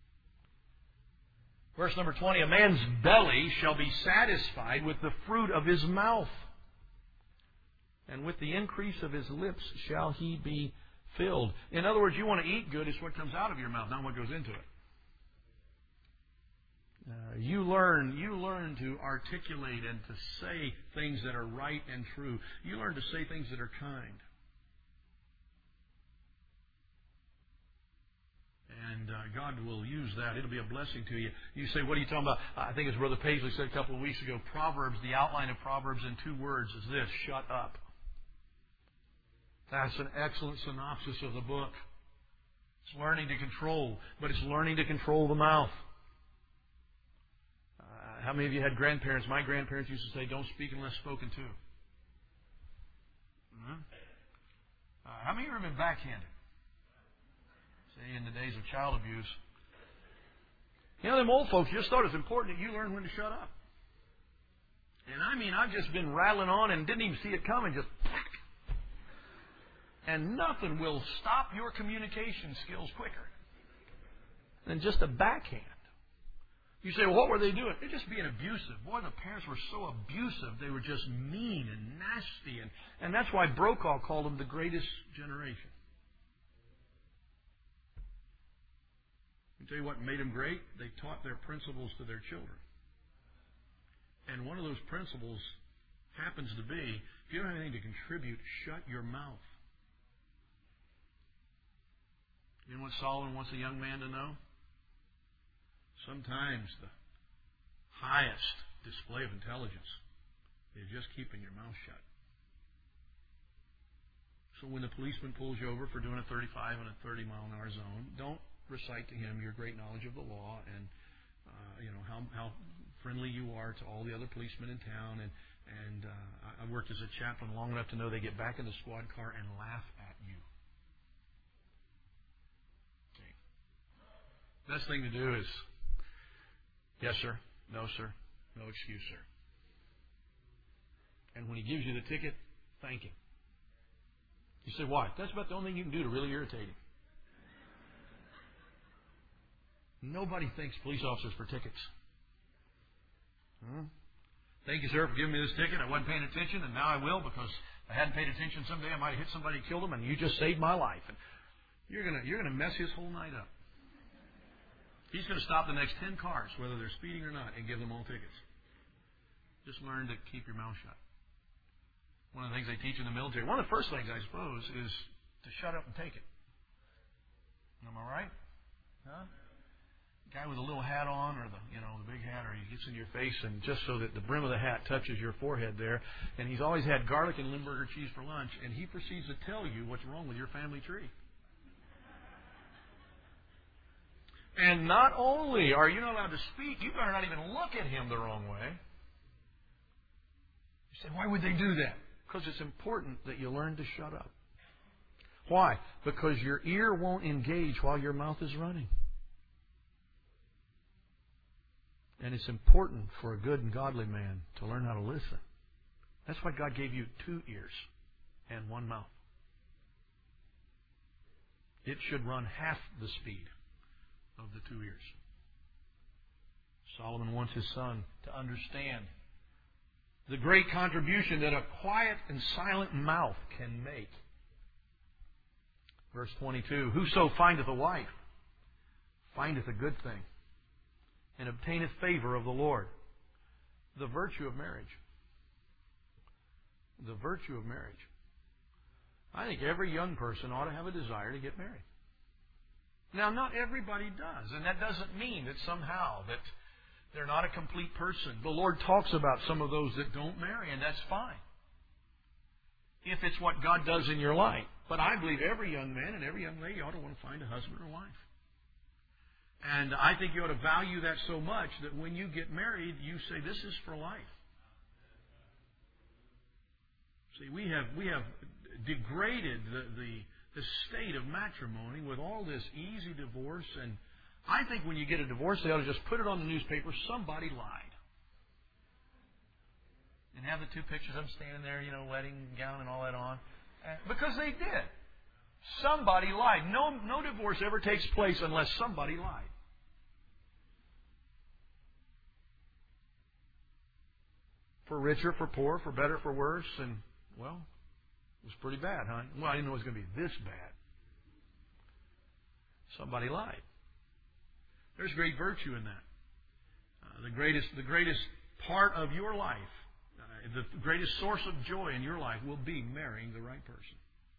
Verse number 20, a man's belly shall be satisfied with the fruit of his mouth, and with the increase of his lips shall he be filled. In other words, you want to eat good, it's what comes out of your mouth, not what goes into it. You learn to articulate and to say things that are right and true. You learn to say things that are kind. And God will use that. It'll be a blessing to you. You say, what are you talking about? I think as Brother Paisley said a couple of weeks ago, Proverbs, the outline of Proverbs in 2 words is this: shut up. That's an excellent synopsis of the book. It's learning to control, but it's learning to control the mouth. How many of you had grandparents? My grandparents used to say, don't speak unless spoken to. How many of you have been backhanded? Say, in the days of child abuse. You know, them old folks just thought it's important that you learn when to shut up. And I mean, I've just been rattling on and didn't even see it coming, just... And nothing will stop your communication skills quicker than just a backhand. You say, well, what were they doing? They're just being abusive. Boy, the parents were so abusive. They were just mean and nasty. And that's why Brokaw called them the greatest generation. I'll tell you what made them great. They taught their principles to their children. And one of those principles happens to be, if you don't have anything to contribute, shut your mouth. You know what Solomon wants a young man to know? Sometimes the highest display of intelligence is just keeping your mouth shut. So when the policeman pulls you over for doing a 35 in a 30-mile-an-hour zone, don't recite to him your great knowledge of the law and how friendly you are to all the other policemen in town. And I worked as a chaplain long enough to know they get back in the squad car and laugh at you. Okay. Best thing to do is, yes, sir. No, sir. No excuse, sir. And when he gives you the ticket, thank him. You say, why? That's about the only thing you can do to really irritate him. Nobody thanks police officers for tickets. Thank you, sir, for giving me this ticket. I wasn't paying attention, and now I will, because if I hadn't paid attention someday, I might have hit somebody and killed them, and you just saved my life. And you're gonna mess his whole night up. He's going to stop the next 10 cars, whether they're speeding or not, and give them all tickets. Just learn to keep your mouth shut. One of the things they teach in the military, one of the first things, I suppose, is to shut up and take it. Am I right? Huh? Guy with a little hat on, or the big hat, or he gets in your face, and just so that the brim of the hat touches your forehead there, and he's always had garlic and Limburger cheese for lunch, and he proceeds to tell you what's wrong with your family tree. And not only are you not allowed to speak, you better not even look at him the wrong way. You say, why would they do that? Because it's important that you learn to shut up. Why? Because your ear won't engage while your mouth is running. And it's important for a good and godly man to learn how to listen. That's why God gave you 2 ears and 1 mouth. It should run half the speed of the 2 ears. Solomon wants his son to understand the great contribution that a quiet and silent mouth can make. Verse 22, whoso findeth a wife findeth a good thing, and obtaineth favor of the Lord. The virtue of marriage. The virtue of marriage. I think every young person ought to have a desire to get married. Now, not everybody does, and that doesn't mean that somehow that they're not a complete person. The Lord talks about some of those that don't marry, and that's fine, if it's what God does in your life. But I believe every young man and every young lady ought to want to find a husband or wife. And I think you ought to value that so much that when you get married, you say, this is for life. See, we have degraded the state of matrimony with all this easy divorce. And I think when you get a divorce, they ought to just put it on the newspaper, somebody lied. And have the two pictures of them standing there, wedding gown and all that on. Because they did. Somebody lied. No divorce ever takes place unless somebody lied. For richer, for poor, for better, for worse. And, well, it was pretty bad, huh? Well, I didn't know it was going to be this bad. Somebody lied. There's great virtue in that. The greatest part of your life, the greatest source of joy in your life will be marrying the right person.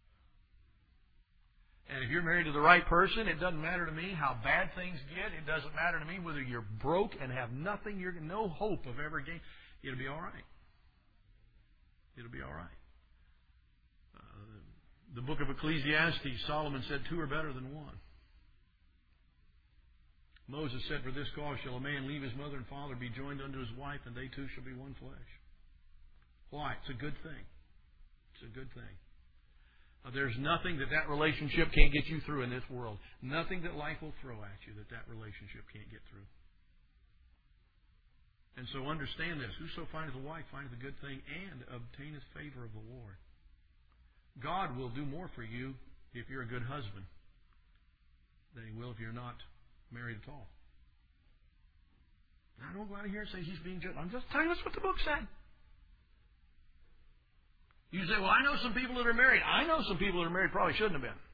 And if you're married to the right person, it doesn't matter to me how bad things get. It doesn't matter to me whether you're broke and have nothing, you're no hope of ever gaining. It'll be all right. It'll be all right. The book of Ecclesiastes, Solomon said, 2 are better than 1. Moses said, for this cause shall a man leave his mother and father, be joined unto his wife, and they two shall be one flesh. Why? It's a good thing. It's a good thing. There's nothing that relationship can't get you through in this world. Nothing that life will throw at you that relationship can't get through. And so understand this. Whoso findeth a wife findeth a good thing and obtaineth favor of the Lord. God will do more for you if you're a good husband than He will if you're not married at all. Now, don't go out of here and say he's being judged. I'm just telling you what the book said. You say, well, I know some people that are married. I know some people that are married probably shouldn't have been.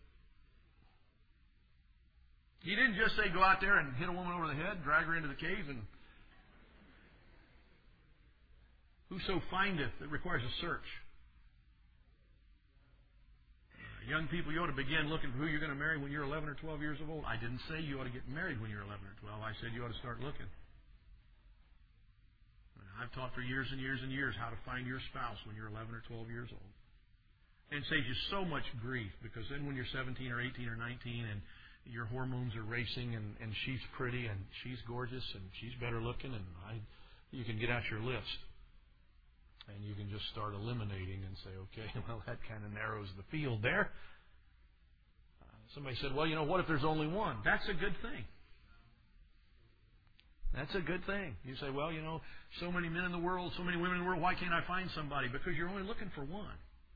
He didn't just say go out there and hit a woman over the head, drag her into the cave, and whoso findeth, that requires a search. Young people, you ought to begin looking for who you're going to marry when you're 11 or 12 years old. I didn't say you ought to get married when you're 11 or 12. I said you ought to start looking. I've taught for years and years and years how to find your spouse when you're 11 or 12 years old. And it saves you so much grief, because then when you're 17 or 18 or 19 and your hormones are racing and she's pretty and she's gorgeous and she's better looking, and you can get out your list. And you can just start eliminating and say, okay, well, that kind of narrows the field there. Somebody said, well, what if there's only one? That's a good thing. That's a good thing. You say, well, so many men in the world, so many women in the world, why can't I find somebody? Because you're only looking for one.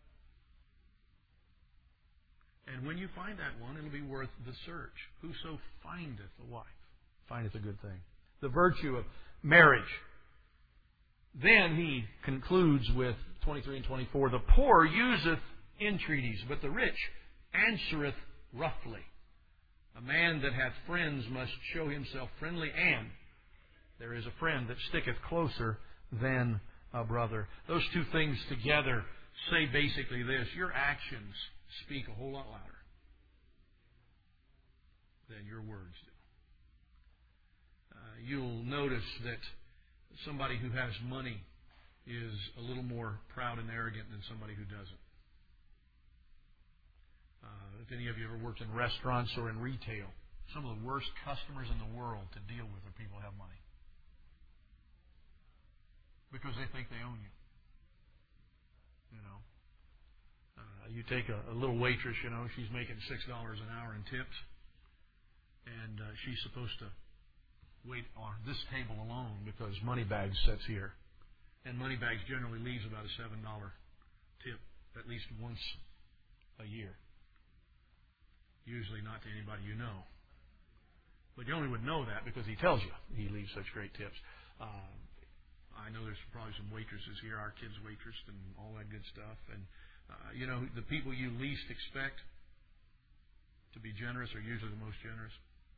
And when you find that one, it'll be worth the search. Whoso findeth a wife findeth a good thing. The virtue of marriage. Then he concludes with 23 and 24. The poor useth entreaties, but the rich answereth roughly. A man that hath friends must show himself friendly, and there is a friend that sticketh closer than a brother. Those two things together say basically this: your actions speak a whole lot louder than your words do. You'll notice that somebody who has money is a little more proud and arrogant than somebody who doesn't. If any of you ever worked in restaurants or in retail, some of the worst customers in the world to deal with are people who have money, because they think they own you. You take a little waitress, she's making $6 an hour in tips, and she's supposed to wait on this table alone because Moneybags sits here. And Moneybags generally leaves about a $7 tip at least once a year. Usually not to anybody you know. But you only would know that because he tells you he leaves such great tips. I know there's probably some waitresses here, our kids waitressed and all that good stuff. And, the people you least expect to be generous are usually the most generous.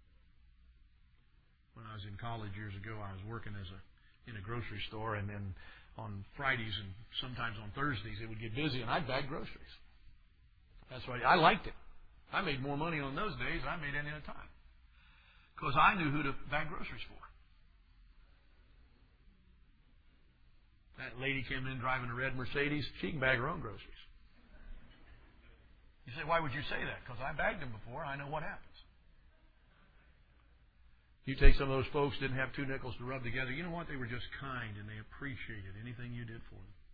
When I was in college years ago, I was working in a grocery store, and then on Fridays and sometimes on Thursdays it would get busy, and I'd bag groceries. That's why I liked it. I made more money on those days than I made any other time. Because I knew who to bag groceries for. That lady came in driving a red Mercedes. She can bag her own groceries. You say, why would you say that? Because I bagged them before. I know what happens. You take some of those folks didn't have 2 nickels to rub together. You know what? They were just kind and they appreciated anything you did for them.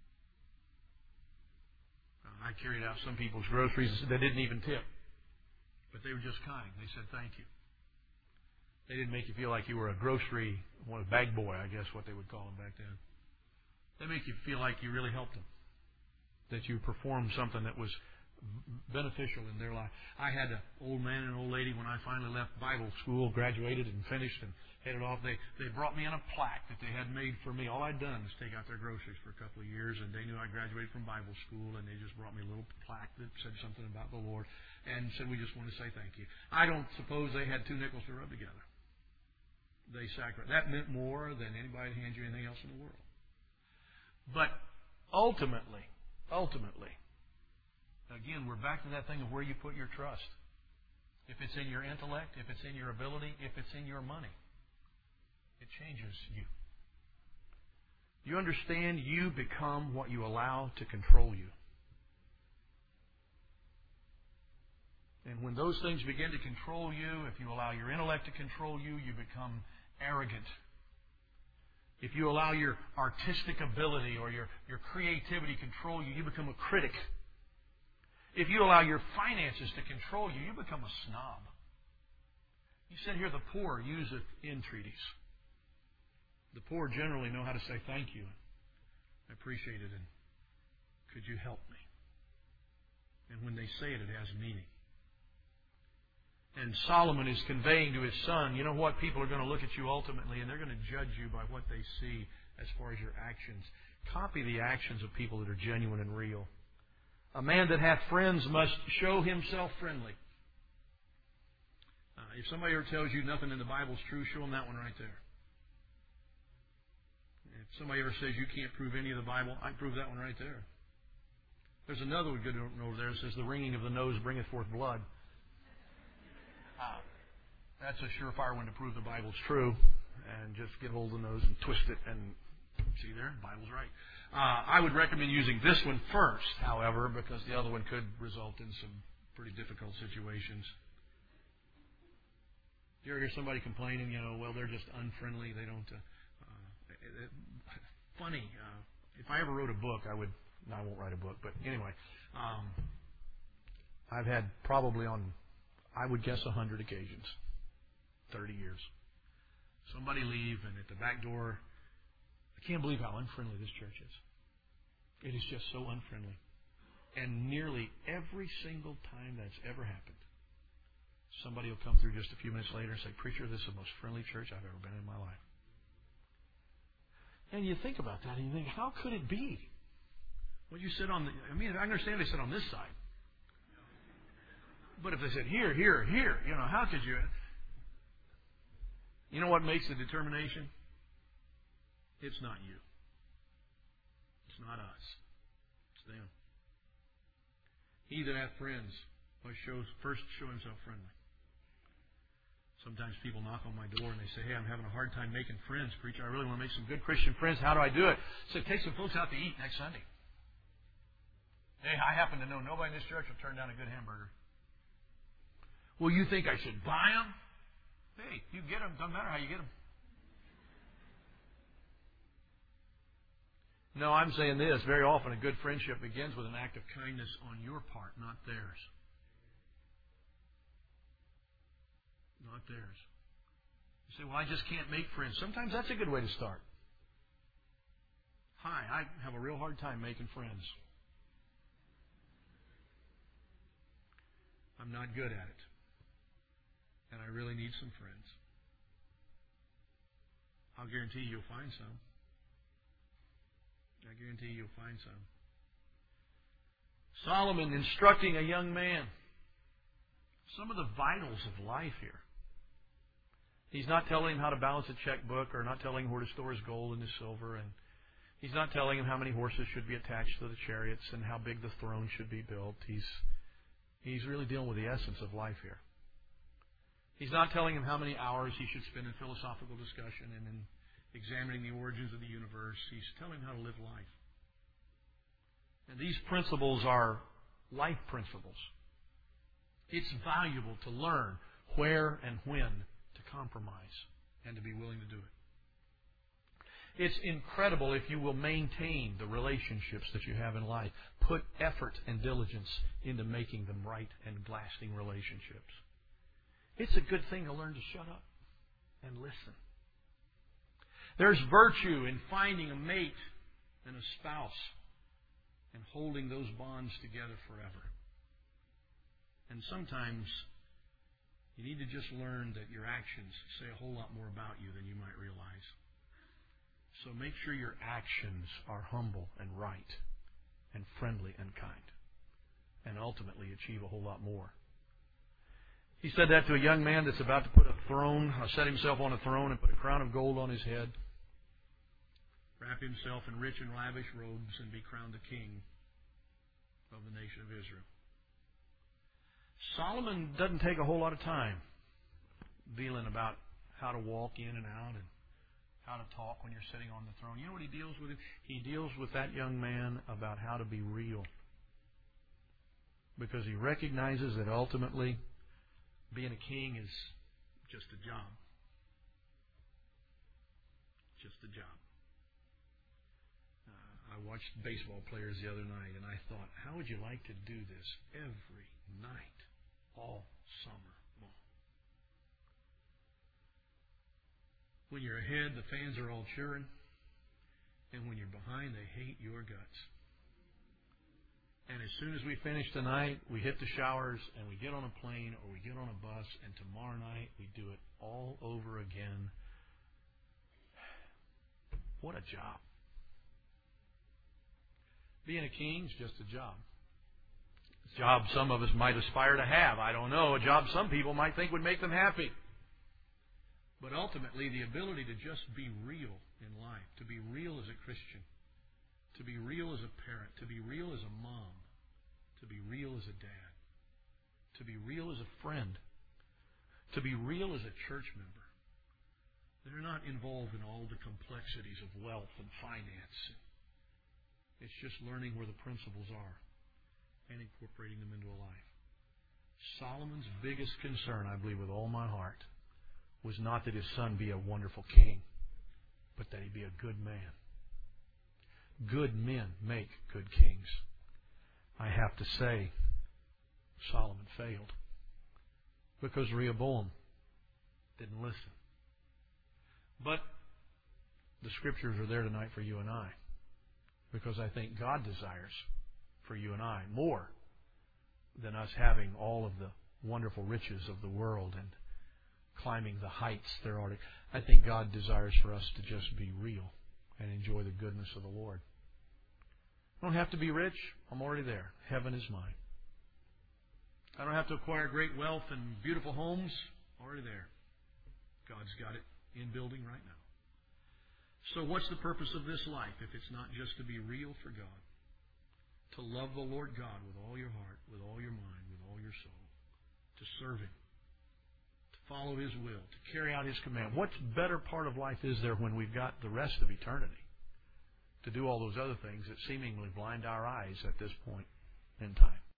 I carried out some people's groceries that didn't even tip. But they were just kind. They said thank you. They didn't make you feel like you were a grocery, a bag boy, I guess what they would call them back then. They make you feel like you really helped them. That you performed something that was beneficial in their life. I had an old man and an old lady when I finally left Bible school, graduated and finished and headed off. They brought me in a plaque that they had made for me. All I'd done was take out their groceries for a couple of years, and they knew I graduated from Bible school, and they just brought me a little plaque that said something about the Lord and said, we just want to say thank you. I don't suppose they had 2 nickels to rub together. They sacrificed. That meant more than anybody hand you anything else in the world. But ultimately, again, we're back to that thing of where you put your trust. If it's in your intellect, if it's in your ability, if it's in your money, it changes you. You understand you become what you allow to control you. And when those things begin to control you, if you allow your intellect to control you, you become arrogant. If you allow your artistic ability or your creativity control you, you become a critic. If you allow your finances to control you, you become a snob. You said here the poor use entreaties. The poor generally know how to say thank you. I appreciate it, and could you help me? And when they say it, it has meaning. And Solomon is conveying to his son, you know what? People are going to look at you ultimately, and they're going to judge you by what they see as far as your actions. Copy the actions of people that are genuine and real. A man that hath friends must show himself friendly. If somebody ever tells you nothing in the Bible is true, show them that one right there. If somebody ever says you can't prove any of the Bible, I prove that one right there. There's another one good over there that says the wringing of the nose bringeth forth blood. That's a surefire one to prove the Bible's true. And just get hold of the nose and twist it and see there, the Bible's right. I would recommend using this one first, however, because the other one could result in some pretty difficult situations. Do you ever hear somebody complaining, well, they're just unfriendly, they don't... funny, if I ever wrote a book, I won't write a book, but anyway, I've had probably on, I would guess, 100 occasions, 30 years. Somebody leave, and at the back door, I can't believe how unfriendly this church is. It is just so unfriendly. And nearly every single time that's ever happened, somebody will come through just a few minutes later and say, "Preacher, this is the most friendly church I've ever been in my life." And you think about that, and you think, how could it be? Well, you sit on I understand they sit on this side. But if they said, here, how could you? You know what makes the determination? It's not you. It's not us. It's them. He that hath friends must first show himself friendly. Sometimes people knock on my door and they say, "Hey, I'm having a hard time making friends, preacher. I really want to make some good Christian friends. How do I do it?" So take some folks out to eat next Sunday. Hey, I happen to know nobody in this church will turn down a good hamburger. Well, you think I should buy them? Hey, you get them. Doesn't matter how you get them. No, I'm saying this. Very often a good friendship begins with an act of kindness on your part, not theirs. Not theirs. You say, "Well, I just can't make friends." Sometimes that's a good way to start. "Hi, I have a real hard time making friends. I'm not good at it. And I really need some friends." I'll guarantee you'll find some. I guarantee you'll find some. Solomon instructing a young man. Some of the vitals of life here. He's not telling him how to balance a checkbook or not telling him where to store his gold and his silver. And he's not telling him how many horses should be attached to the chariots and how big the throne should be built. He's He's really dealing with the essence of life here. He's not telling him how many hours he should spend in philosophical discussion and in examining the origins of the universe. He's telling him how to live life. And these principles are life principles. It's valuable to learn where and when to compromise and to be willing to do it. It's incredible if you will maintain the relationships that you have in life. Put effort and diligence into making them right and lasting relationships. It's a good thing to learn to shut up and listen. There's virtue in finding a mate and a spouse and holding those bonds together forever. And sometimes you need to just learn that your actions say a whole lot more about you than you might realize. So make sure your actions are humble and right and friendly and kind, and ultimately achieve a whole lot more. He said that to a young man that's about to put a throne, set himself on a throne and put a crown of gold on his head, wrap himself in rich and lavish robes, and be crowned the king of the nation of Israel. Solomon doesn't take a whole lot of time dealing about how to walk in and out and how to talk when you're sitting on the throne. You know what he deals with? He deals with that young man about how to be real. Because he recognizes that ultimately being a king is just a job. Just a job. I watched baseball players the other night, and I thought, how would you like to do this every night, all summer long? When you're ahead, the fans are all cheering, and when you're behind, they hate your guts. And as soon as we finish tonight, we hit the showers, and we get on a plane, or we get on a bus, and tomorrow night we do it all over again. What a job. Being a king is just a job. It's a job some of us might aspire to have. I don't know. A job some people might think would make them happy. But ultimately, the ability to just be real in life, to be real as a Christian, to be real as a parent, to be real as a mom, to be real as a dad, to be real as a friend, to be real as a church member. They're not involved in all the complexities of wealth and finance. It's just learning where the principles are and incorporating them into a life. Solomon's biggest concern, I believe with all my heart, was not that his son be a wonderful king, but that he be a good man. Good men make good kings. I have to say, Solomon failed because Rehoboam didn't listen. But the Scriptures are there tonight for you and I, because I think God desires for you and I more than us having all of the wonderful riches of the world and climbing the heights there are. I think God desires for us to just be real and enjoy the goodness of the Lord. I don't have to be rich. I'm already there. Heaven is mine. I don't have to acquire great wealth and beautiful homes. Already there. God's got it in building right now. So what's the purpose of this life if it's not just to be real for God? To love the Lord God with all your heart, with all your mind, with all your soul. To serve Him. To follow His will. To carry out His command. What better part of life is there when we've got the rest of eternity to do all those other things that seemingly blind our eyes at this point in time?